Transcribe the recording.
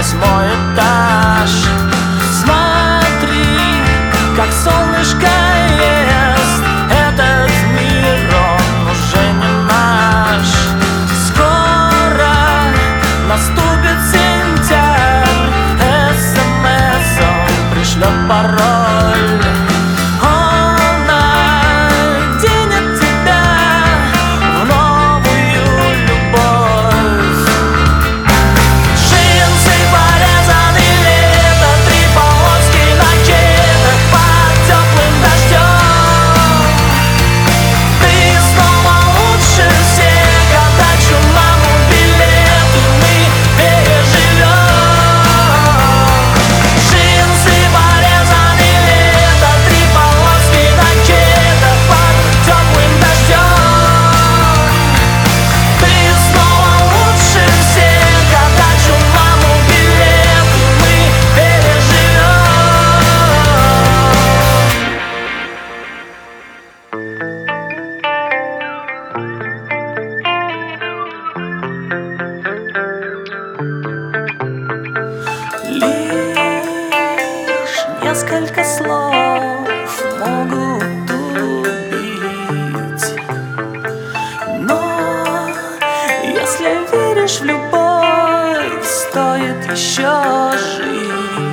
8-й этаж. Смотри, как солнышко ест этот мир, он уже не наш. Скоро наступит сентябрь, СМС он пришлет пароль. Он оденет тебя в новую любовь. Джинсы порезаны лето, 3 полоски на кедах под теплым дождем. Ты снова лучше всех, отдачу маму билеты мы переживем. Джинсы порезаны лето, 3 полоски на кедах под теплым дождем. Ты снова лучше всех, отдачу маму билеты мы переживем. Лишь несколько слов могут убить, но если веришь в любовь, стоит еще жить.